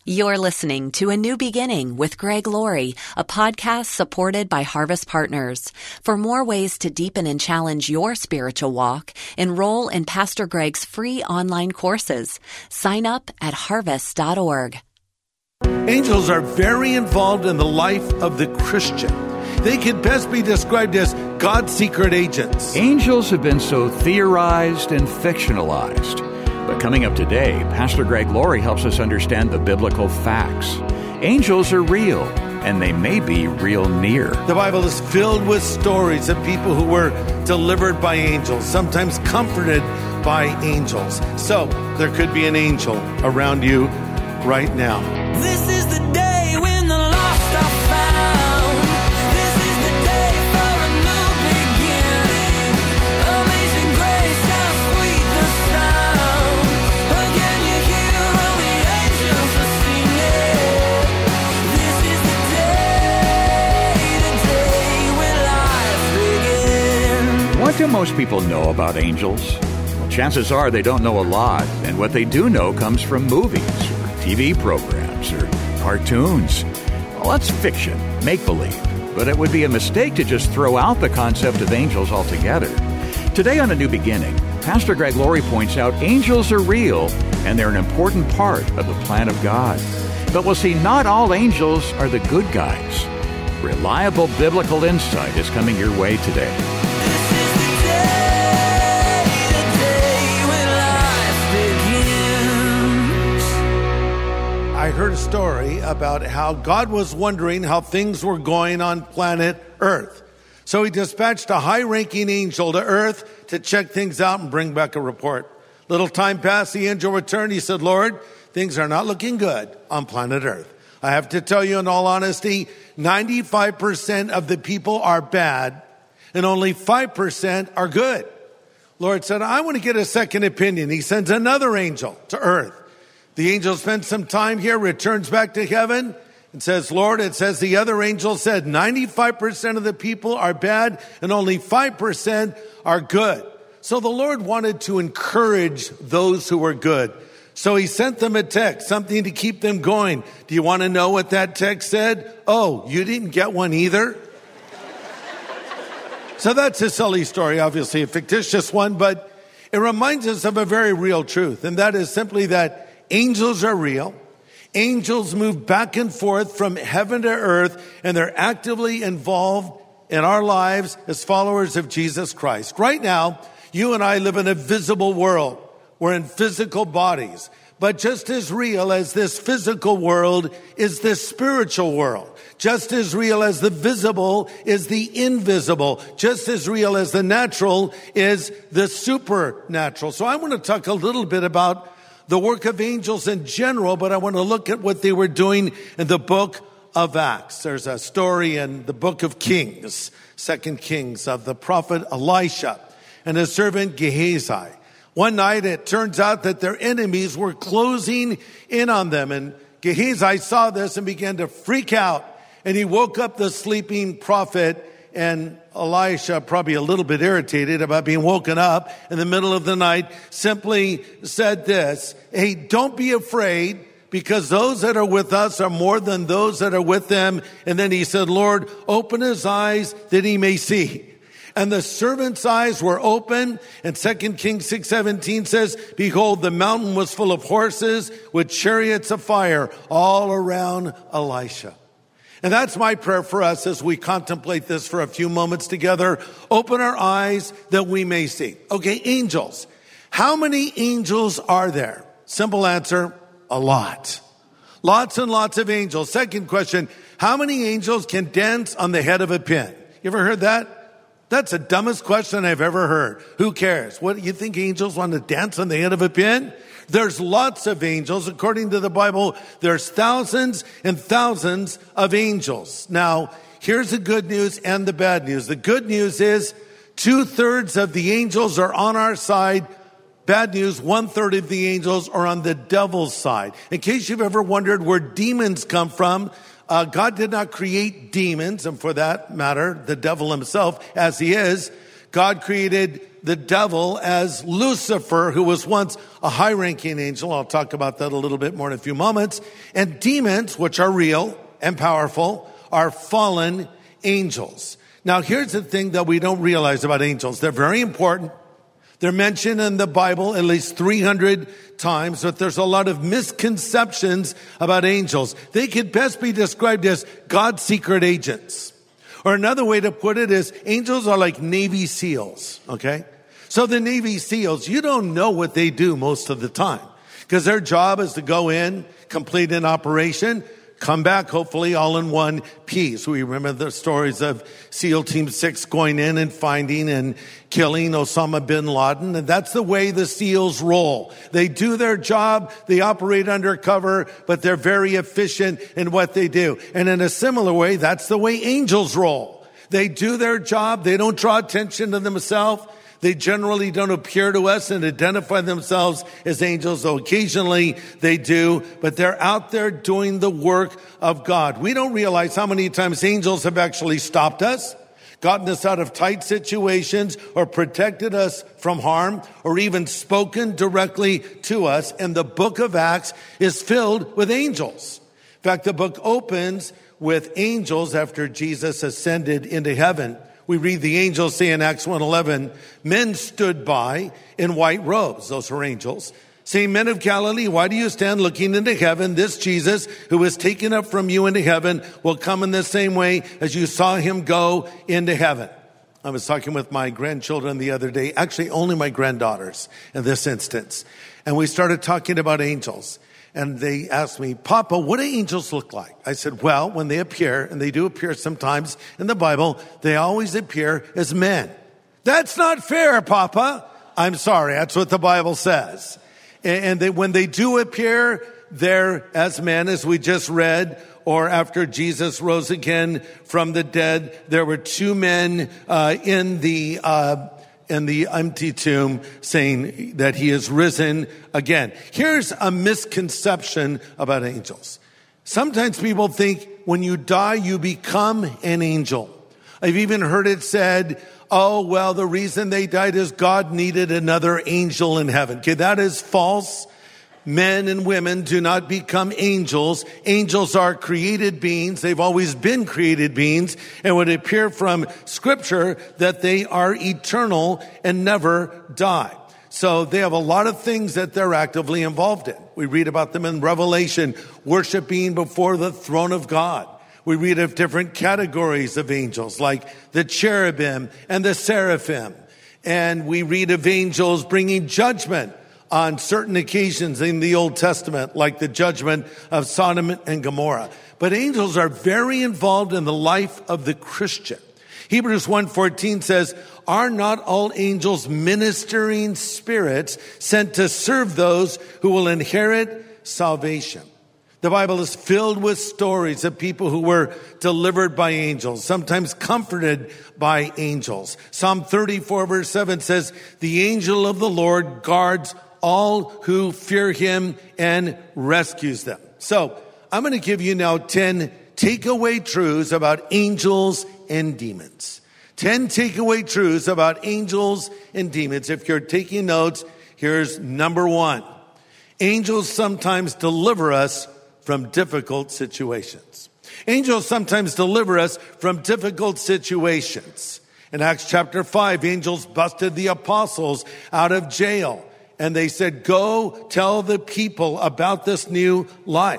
You're listening to A New Beginning with Greg Laurie, a podcast supported by Harvest Partners. For more ways to deepen and challenge your spiritual walk, enroll in Pastor Greg's free online courses. Sign up at harvest.org. Angels are very involved in the life of the Christian. They can best be described as God's secret agents. Angels have been so theorized and fictionalized. But coming up today, Pastor Greg Laurie helps us understand the biblical facts. Angels are real, and they may be real near. The Bible is filled with stories of people who were delivered by angels, sometimes comforted by angels. So there could be an angel around you right now. This is the day when the lost are found. This is the day for a new beginning. Amazing grace, how sweet the sound. Again you hear all the angels are singing. This is the day when life begins. What do most people know about angels? Well, chances are they don't know a lot, and what they do know comes from movies or TV programs or cartoons. Well, that's fiction, make-believe, but it would be a mistake to just throw out the concept of angels altogether. Today on A New Beginning, Pastor Greg Laurie points out angels are real and they're an important part of the plan of God. But we'll see not all angels are the good guys. Reliable biblical insight is coming your way today. This is the day when life begins. I heard a story about how God was wondering how things were going on planet Earth. So he dispatched a high-ranking angel to Earth to check things out and bring back a report. Little time passed, the angel returned. He said, Lord, things are not looking good on planet Earth. I have to tell you in all honesty, 95% of the people are bad and only 5% are good. Lord said, I want to get a second opinion. He sends another angel to Earth. The angel spends some time here, returns back to heaven, and says, Lord, it says the other angel said 95% of the people are bad and only 5% are good. So the Lord wanted to encourage those who were good. So he sent them a text, something to keep them going. Do you want to know what that text said? Oh, you didn't get one either? So that's a silly story, obviously a fictitious one, but it reminds us of a very real truth, and that is simply that angels are real. Angels move back and forth from heaven to earth, and they're actively involved in our lives as followers of Jesus Christ. Right now, you and I live in a visible world. We're in physical bodies. But just as real as this physical world is this spiritual world. Just as real as the visible is the invisible. Just as real as the natural is the supernatural. So I want to talk a little bit about the work of angels in general, but I want to look at what they were doing in the book of Acts. There's a story in the book of Kings, 2 Kings, of the prophet Elisha and his servant Gehazi. One night it turns out that their enemies were closing in on them, and Gehazi saw this and began to freak out, and he woke up the sleeping prophet. And Elisha, probably a little bit irritated about being woken up in the middle of the night, simply said this, hey, don't be afraid, because those that are with us are more than those that are with them. And then he said, Lord, open his eyes that he may see. And the servant's eyes were open. And 2 Kings 6:17 says, behold, the mountain was full of horses with chariots of fire all around Elisha. And that's my prayer for us as we contemplate this for a few moments together. Open our eyes that we may see. Okay, angels. How many angels are there? Simple answer, a lot. Lots and lots of angels. Second question, how many angels can dance on the head of a pin? You ever heard that? That's the dumbest question I've ever heard. Who cares? What, you think angels want to dance on the head of a pin? There's lots of angels. According to the Bible, there's thousands and thousands of angels. Now, here's the good news and the bad news. The good news is 2/3 of the angels are on our side. Bad news, 1/3 of the angels are on the devil's side. In case you've ever wondered where demons come from, God did not create demons, and for that matter, the devil himself, as he is. God created the devil as Lucifer, who was once a high-ranking angel. I'll talk about that a little bit more in a few moments. And demons, which are real and powerful, are fallen angels. Now, here's the thing that we don't realize about angels. They're very important. They're mentioned in the Bible at least 300 times, but there's a lot of misconceptions about angels. They could best be described as God's secret agents. Or another way to put it is angels are like Navy SEALs, okay? So the Navy SEALs, you don't know what they do most of the time because their job is to go in, complete an operation, come back hopefully all in one piece. We remember the stories of SEAL Team 6 going in and finding and killing Osama bin Laden. And that's the way the SEALs roll. They do their job, they operate undercover, but they're very efficient in what they do. And in a similar way, that's the way angels roll. They do their job, they don't draw attention to themselves. They generally don't appear to us and identify themselves as angels, though occasionally they do, but they're out there doing the work of God. We don't realize how many times angels have actually stopped us, gotten us out of tight situations, or protected us from harm, or even spoken directly to us. And the book of Acts is filled with angels. In fact, the book opens with angels after Jesus ascended into heaven. We read the angels say in Acts 1:11, men stood by in white robes. Those were angels. Saying, men of Galilee, why do you stand looking into heaven? This Jesus who was taken up from you into heaven will come in the same way as you saw him go into heaven. I was talking with my grandchildren the other day, actually only my granddaughters in this instance. And we started talking about angels. And they asked me, Papa, what do angels look like? I said, well, when they appear, and they do appear sometimes in the Bible, they always appear as men. That's not fair, Papa. I'm sorry, that's what the Bible says. And when they do appear, they're as men, as we just read, or after Jesus rose again from the dead, there were two men in the empty tomb saying that he is risen again. Here's a misconception about angels. Sometimes people think when you die, you become an angel. I've even heard it said, oh, well, the reason they died is God needed another angel in heaven. Okay, that is false. Men and women do not become angels. Angels are created beings. They've always been created beings. And it would appear from Scripture that they are eternal and never die. So they have a lot of things that they're actively involved in. We read about them in Revelation, worshiping before the throne of God. We read of different categories of angels, like the cherubim and the seraphim. And we read of angels bringing judgment on certain occasions in the Old Testament, like the judgment of Sodom and Gomorrah. But angels are very involved in the life of the Christian. Hebrews 1:14 says, are not all angels ministering spirits sent to serve those who will inherit salvation? The Bible is filled with stories of people who were delivered by angels, sometimes comforted by angels. Psalm 34 verse 7 says, the angel of the Lord guards all who fear him and rescues them. So I'm going to give you now 10 takeaway truths about angels and demons. 10 takeaway truths about angels and demons. If you're taking notes, here's number 1. Angels sometimes deliver us from difficult situations. Angels sometimes deliver us from difficult situations. In Acts chapter 5, angels busted the apostles out of jail. And they said, go tell the people about this new life.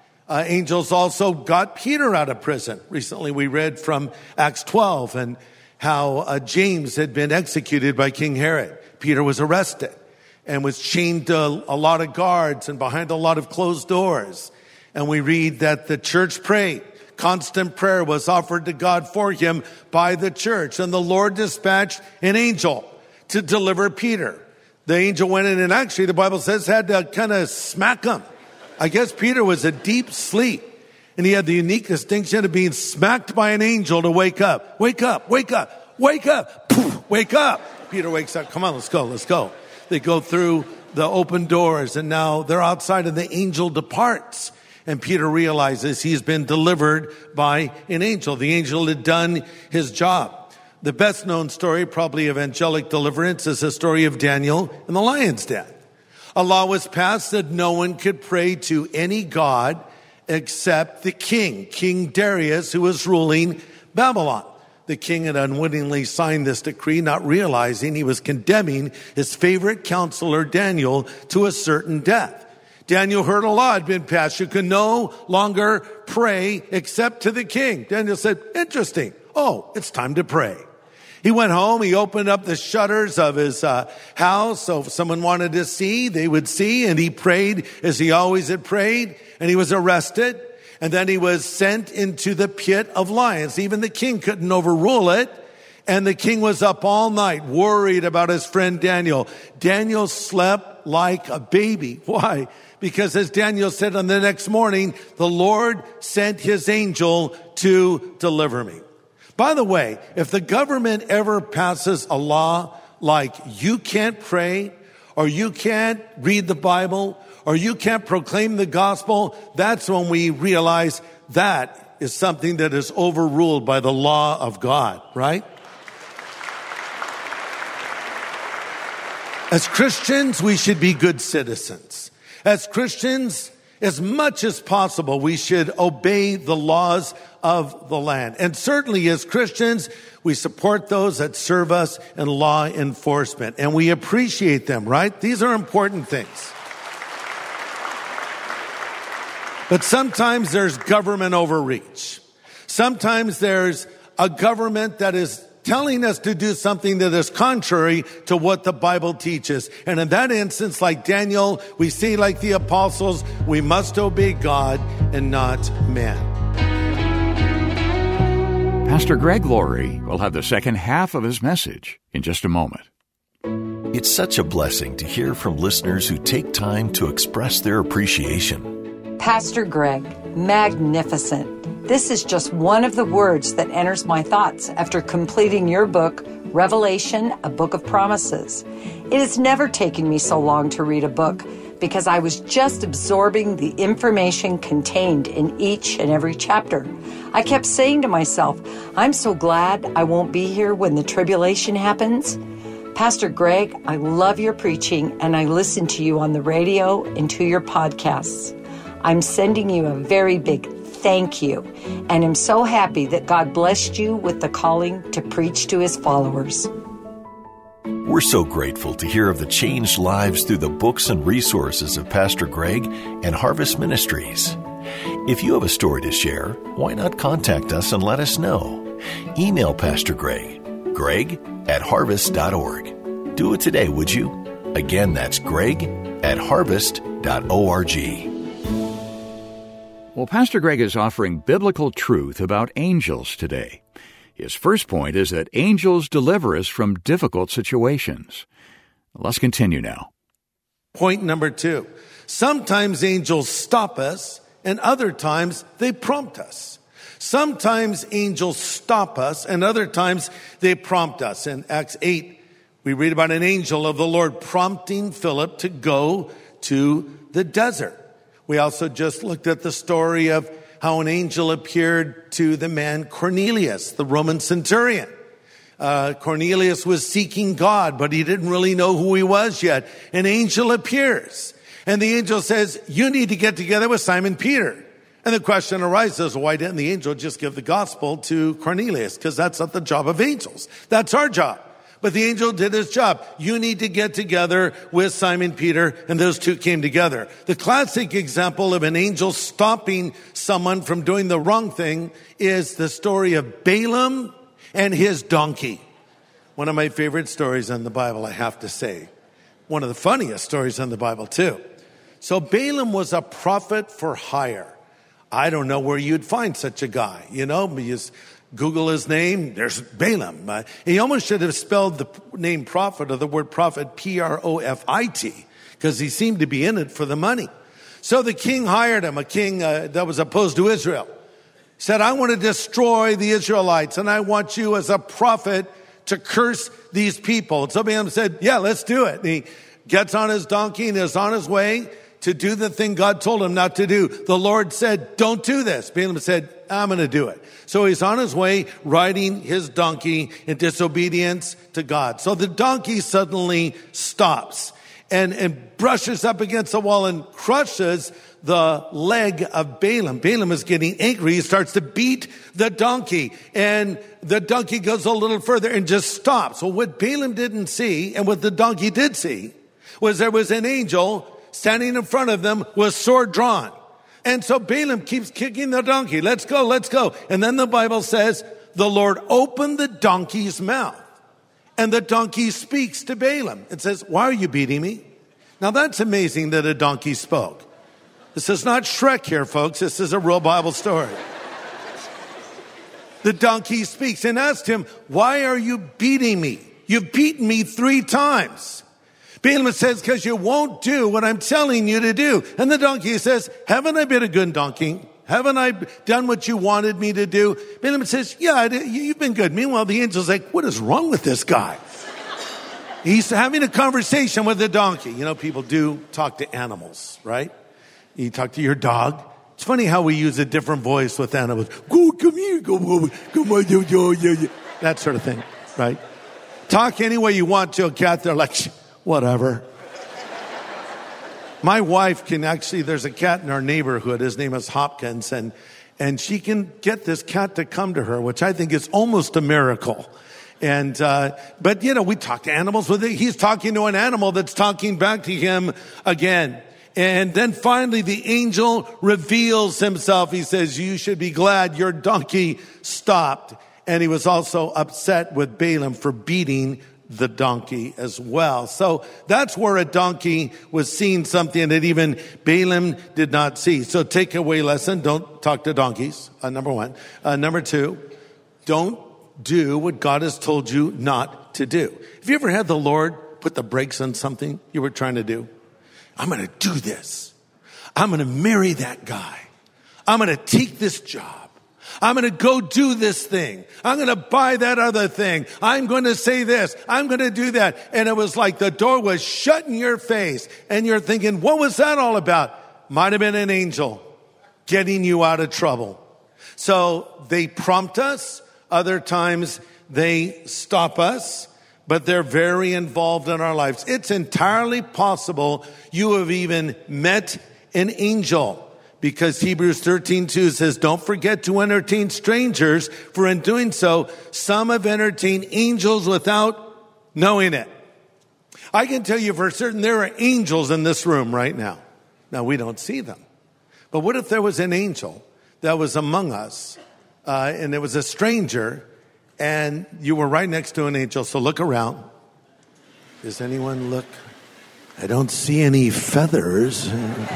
Angels also got Peter out of prison. Recently we read from Acts 12 and how James had been executed by King Herod. Peter was arrested and was chained to a lot of guards and behind a lot of closed doors. And we read that the church prayed. Constant prayer was offered to God for him by the church. And the Lord dispatched an angel to deliver Peter. The angel went in and actually, the Bible says, had to kind of smack him. I guess Peter was a deep sleep. And he had the unique distinction of being smacked by an angel to wake up. Wake up, wake up, wake up, poof, wake up. Peter wakes up. Come on, let's go, let's go. They go through the open doors and now they're outside and the angel departs. And Peter realizes he's been delivered by an angel. The angel had done his job. The best known story, probably of angelic deliverance, is the story of Daniel in the lion's den. A law was passed that no one could pray to any god except the king, King Darius, who was ruling Babylon. The king had unwittingly signed this decree, not realizing he was condemning his favorite counselor, Daniel, to a certain death. Daniel heard a law had been passed. You can no longer pray except to the king. Daniel said, interesting. Oh, it's time to pray. He went home. He opened up the shutters of his house. So if someone wanted to see, they would see. And he prayed as he always had prayed. And he was arrested. And then he was sent into the pit of lions. Even the king couldn't overrule it. And the king was up all night worried about his friend Daniel. Daniel slept like a baby. Why? Because as Daniel said on the next morning, the Lord sent his angel to deliver me. By the way, if the government ever passes a law like you can't pray, or you can't read the Bible, or you can't proclaim the gospel, that's when we realize that is something that is overruled by the law of God, right? As Christians, we should be good citizens. As Christians, as much as possible, we should obey the laws of the land. And certainly as Christians, we support those that serve us in law enforcement. And we appreciate them, right? These are important things. But sometimes there's government overreach. Sometimes there's a government that is telling us to do something that is contrary to what the Bible teaches. And in that instance, like Daniel, we see like the apostles, we must obey God and not man. Pastor Greg Laurie will have the second half of his message in just a moment. It's such a blessing to hear from listeners who take time to express their appreciation. Pastor Greg, magnificent. This is just one of the words that enters my thoughts after completing your book, Revelation, A Book of Promises. It has never taken me so long to read a book because I was just absorbing the information contained in each and every chapter. I kept saying to myself, I'm so glad I won't be here when the tribulation happens. Pastor Greg, I love your preaching and I listen to you on the radio and to your podcasts. I'm sending you a very big thank you, and I'm so happy that God blessed you with the calling to preach to his followers. We're so grateful to hear of the changed lives through the books and resources of Pastor Greg and Harvest Ministries. If you have a story to share, why not contact us and let us know? Email Pastor Greg, greg@harvest.org. Do it today, would you? Again, that's greg@harvest.org. Well, Pastor Greg is offering biblical truth about angels today. His first point is that angels deliver us from difficult situations. Let's continue now. Point number 2. Sometimes angels stop us, and other times they prompt us. Sometimes angels stop us, and other times they prompt us. In Acts 8, we read about an angel of the Lord prompting Philip to go to the desert. We also just looked at the story of how an angel appeared to the man Cornelius, the Roman centurion. Cornelius was seeking God, but he didn't really know who he was yet. An angel appears, and the angel says, you need to get together with Simon Peter. And the question arises, why didn't the angel just give the gospel to Cornelius? Because that's not the job of angels. That's our job. But the angel did his job. You need to get together with Simon Peter, and those two came together. The classic example of an angel stopping someone from doing the wrong thing is the story of Balaam and his donkey. One of my favorite stories in the Bible, I have to say. One of the funniest stories in the Bible, too. So Balaam was a prophet for hire. I don't know where you'd find such a guy. You just Google his name, there's Balaam. He almost should have spelled the name prophet or the word prophet Profit, because he seemed to be in it for the money. So the king hired him, a king that was opposed to Israel. He said, I want to destroy the Israelites, and I want you as a prophet to curse these people. And so Balaam said, yeah, let's do it. And he gets on his donkey and is on his way to do the thing God told him not to do. The Lord said, don't do this. Balaam said, I'm going to do it. So he's on his way riding his donkey in disobedience to God. So the donkey suddenly stops and brushes up against the wall and crushes the leg of Balaam. Balaam is getting angry. He starts to beat the donkey, and the donkey goes a little further and just stops. So what Balaam didn't see, and what the donkey did see, was there was an angel standing in front of them with sword drawn. And so Balaam keeps kicking the donkey. Let's go, let's go. And then the Bible says, the Lord opened the donkey's mouth. And the donkey speaks to Balaam and says, why are you beating me? Now that's amazing that a donkey spoke. This is not Shrek here, folks. This is a real Bible story. The donkey speaks and asked him, why are you beating me? You've beaten me 3 times. Balaam says, because you won't do what I'm telling you to do. And the donkey says, haven't I been a good donkey? Haven't I done what you wanted me to do? Balaam says, yeah, you've been good. Meanwhile, the angel's like, what is wrong with this guy? He's having a conversation with the donkey. You know, people do talk to animals, right? You talk to your dog. It's funny how we use a different voice with animals. Go, come here, come on, that sort of thing, right? Talk any way you want to a cat. They're like, whatever. My wife can actually, there's a cat in our neighborhood. His name is Hopkins, and she can get this cat to come to her, which I think is almost a miracle. And, but you know, we talk to animals with it. He's talking to an animal that's talking back to him again. And then finally the angel reveals himself. He says, you should be glad your donkey stopped. And he was also upset with Balaam for beating the donkey as well. So that's where a donkey was seeing something that even Balaam did not see. So takeaway lesson, don't talk to donkeys, number 1. Number 2, don't do what God has told you not to do. Have you ever had the Lord put the brakes on something you were trying to do? I'm going to do this. I'm going to marry that guy. I'm going to take this job. I'm going to go do this thing. I'm going to buy that other thing. I'm going to say this. I'm going to do that. And it was like the door was shut in your face. And you're thinking, what was that all about? Might have been an angel getting you out of trouble. So they prompt us. Other times they stop us. But they're very involved in our lives. It's entirely possible you have even met an angel. Because Hebrews 13:2 says, don't forget to entertain strangers, for in doing so, some have entertained angels without knowing it. I can tell you for certain there are angels in this room right now. Now, we don't see them. But what if there was an angel that was among us, and it was a stranger, and you were right next to an angel? So look around. Does anyone look? I don't see any feathers.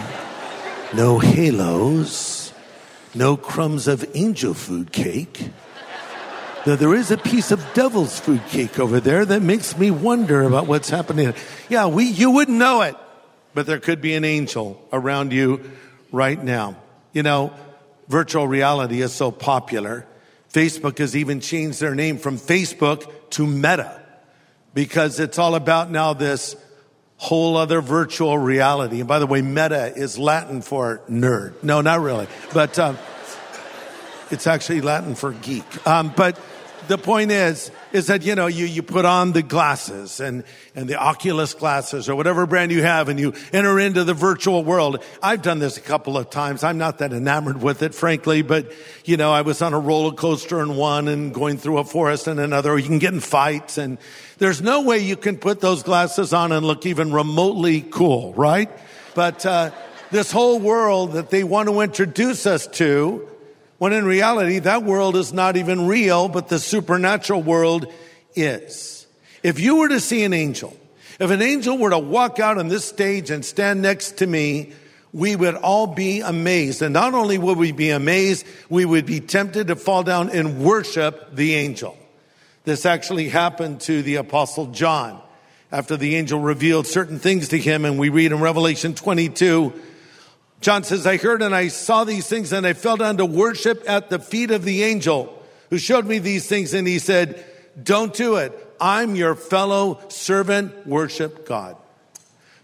No halos, no crumbs of angel food cake. Though there is a piece of devil's food cake over there that makes me wonder about what's happening. Yeah, you wouldn't know it, but there could be an angel around you right now. You know, virtual reality is so popular. Facebook has even changed their name from Facebook to Meta, because it's all about now this whole other virtual reality. And by the way, meta is Latin for nerd. No, not really. But it's actually Latin for geek. But the point is that, you know, you put on the glasses and the Oculus glasses or whatever brand you have, and you enter into the virtual world. I've done this a couple of times. I'm not that enamored with it, frankly, but, you know, I was on a roller coaster in one and going through a forest in another. You can get in fights, and there's no way you can put those glasses on and look even remotely cool, right? But this whole world that they want to introduce us to, when in reality, that world is not even real, but the supernatural world is. If you were to see an angel, if an angel were to walk out on this stage and stand next to me, we would all be amazed. And not only would we be amazed, we would be tempted to fall down and worship the angel. This actually happened to the Apostle John after the angel revealed certain things to him. And we read in Revelation 22, John says, I heard and I saw these things, and I fell down to worship at the feet of the angel who showed me these things. And he said, don't do it. I'm your fellow servant. Worship God.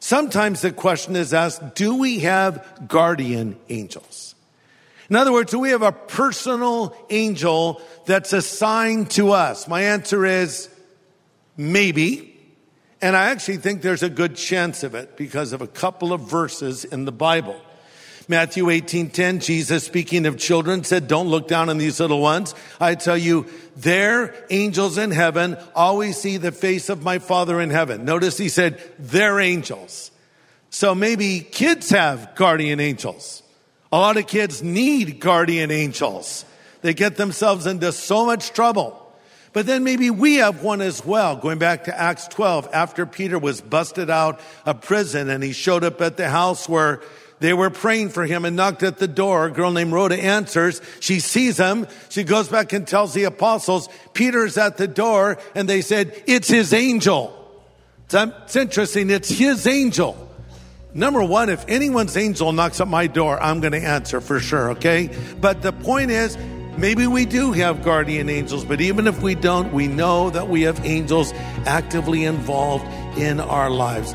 sometimes the question is asked, do we have guardian angels? In other words, do we have a personal angel that's assigned to us? My answer is maybe. And I actually think there's a good chance of it because of a couple of verses in the Bible. Matthew 18:10, Jesus, speaking of children, said, don't look down on these little ones. I tell you, their angels in heaven always see the face of my Father in heaven. Notice he said, their angels. So maybe kids have guardian angels. A lot of kids need guardian angels. They get themselves into so much trouble. But then maybe we have one as well. Going back to Acts 12, after Peter was busted out of prison and he showed up at the house where they were praying for him and knocked at the door. A girl named Rhoda answers. She sees him. She goes back and tells the apostles, Peter's at the door. And they said, it's his angel. It's interesting. It's his angel. Number one, if anyone's angel knocks at my door, I'm going to answer for sure, okay? But the point is, maybe we do have guardian angels, but even if we don't, we know that we have angels actively involved in our lives.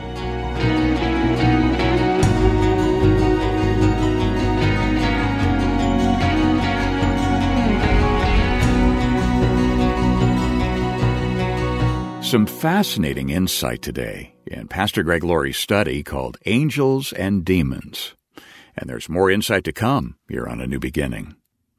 Some fascinating insight today in Pastor Greg Laurie's study called Angels and Demons. And there's more insight to come here on A New Beginning.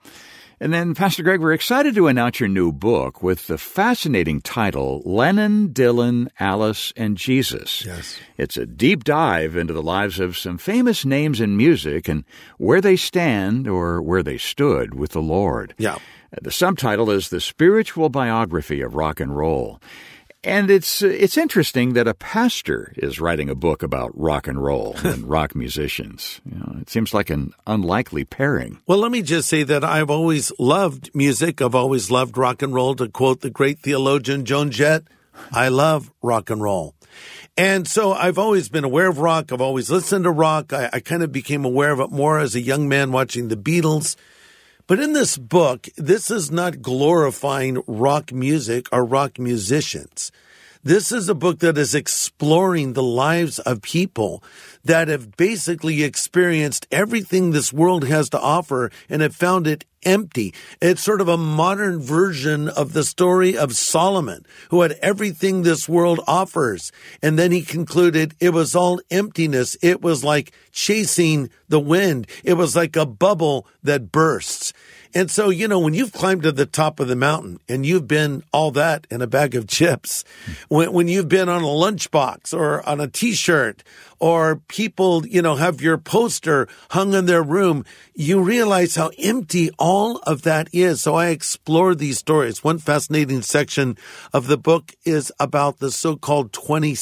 And then, Pastor Greg, we're excited to announce your new book with the fascinating title, Lennon, Dylan, Alice, and Jesus. Yes. It's a deep dive into the lives of some famous names in music and where they stand or where they stood with the Lord. Yeah. The subtitle is The Spiritual Biography of Rock and Roll. And it's interesting that a pastor is writing a book about rock and roll and rock musicians. You know, it seems like an unlikely pairing. Well, let me just say that I've always loved music. I've always loved rock and roll. To quote the great theologian Joan Jett, I love rock and roll. And so I've always been aware of rock. I've always listened to rock. I kind of became aware of it more as a young man watching the Beatles. But in this book, this is not glorifying rock music or rock musicians. This is a book that is exploring the lives of people that have basically experienced everything this world has to offer and have found it empty. It's sort of a modern version of the story of Solomon, who had everything this world offers. And then he concluded it was all emptiness. It was like chasing the wind. It was like a bubble that bursts. And so, you know, when you've climbed to the top of the mountain and you've been all that in a bag of chips, when you've been on a lunchbox or on a T-shirt, or people, you know, have your poster hung in their room, you realize how empty all of that is. So I explore these stories. One fascinating section of the book is about the so-called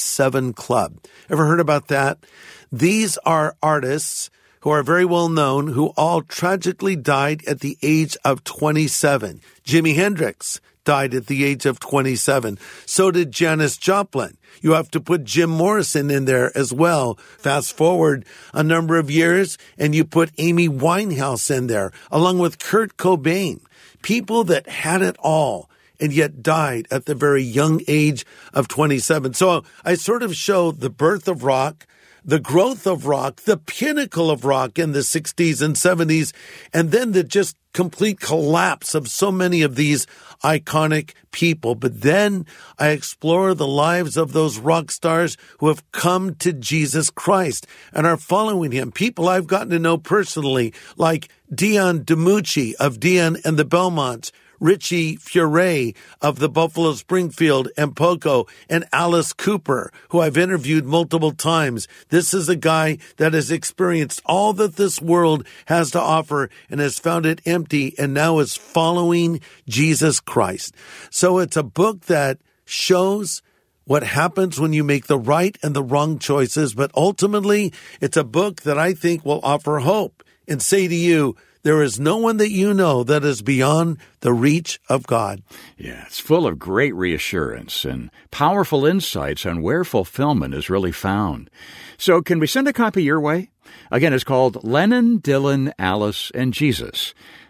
27 Club. Ever heard about that? These are artists who are very well known, who all tragically died at the age of 27. Jimi Hendrix died at the age of 27. So did Janis Joplin. You have to put Jim Morrison in there as well. Fast forward a number of years, and you put Amy Winehouse in there, along with Kurt Cobain. People that had it all and yet died at the very young age of 27. So I sort of show the birth of rock, the growth of rock, the pinnacle of rock in the 60s and 70s, and then the just complete collapse of so many of these iconic people. But then I explore the lives of those rock stars who have come to Jesus Christ and are following him. People I've gotten to know personally, like Dion DiMucci of Dion and the Belmonts, Richie Furay of the Buffalo Springfield and Poco, and Alice Cooper, who I've interviewed multiple times. This is a guy that has experienced all that this world has to offer and has found it empty and now is following Jesus Christ. So it's a book that shows what happens when you make the right and the wrong choices, but ultimately it's a book that I think will offer hope and say to you, there is no one that you know that is beyond the reach of God. Yeah, it's full of great reassurance and powerful insights on where fulfillment is really found. So can we send a copy your way? Again, it's called Lennon, Dylan, Alice, and Jesus.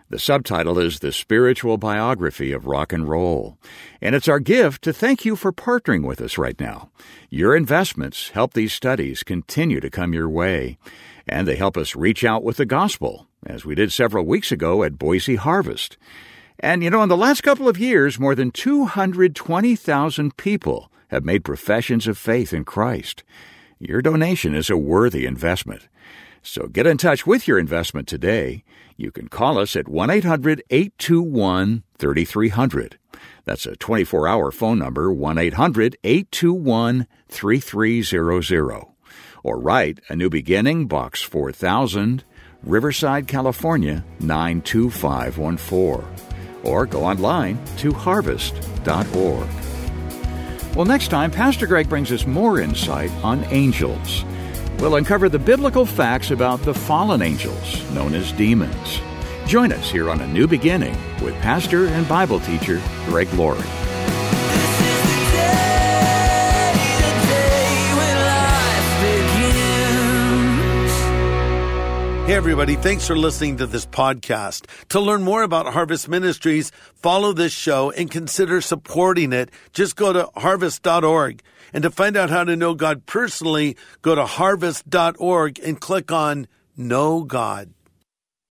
The subtitle is The Spiritual Biography of Rock and Roll, and it's our gift to thank you for partnering with us right now. Your investments help these studies continue to come your way, and they help us reach out with the gospel, as we did several weeks ago at Boise Harvest. And in the last couple of years, more than 220,000 people have made professions of faith in Christ. Your donation is a worthy investment. So get in touch with your investment today. You can call us at 1-800-821-3300. That's a 24-hour phone number, 1-800-821-3300. Or write A New Beginning, Box 4000, Riverside, California, 92514. Or go online to harvest.org. Well, next time, Pastor Greg brings us more insight on angels. We'll uncover the biblical facts about the fallen angels, known as demons. Join us here on A New Beginning with pastor and Bible teacher Greg Laurie. Hey everybody, thanks for listening to this podcast. To learn more about Harvest Ministries, follow this show and consider supporting it. Just go to harvest.org. And to find out how to know God personally, go to harvest.org and click on Know God.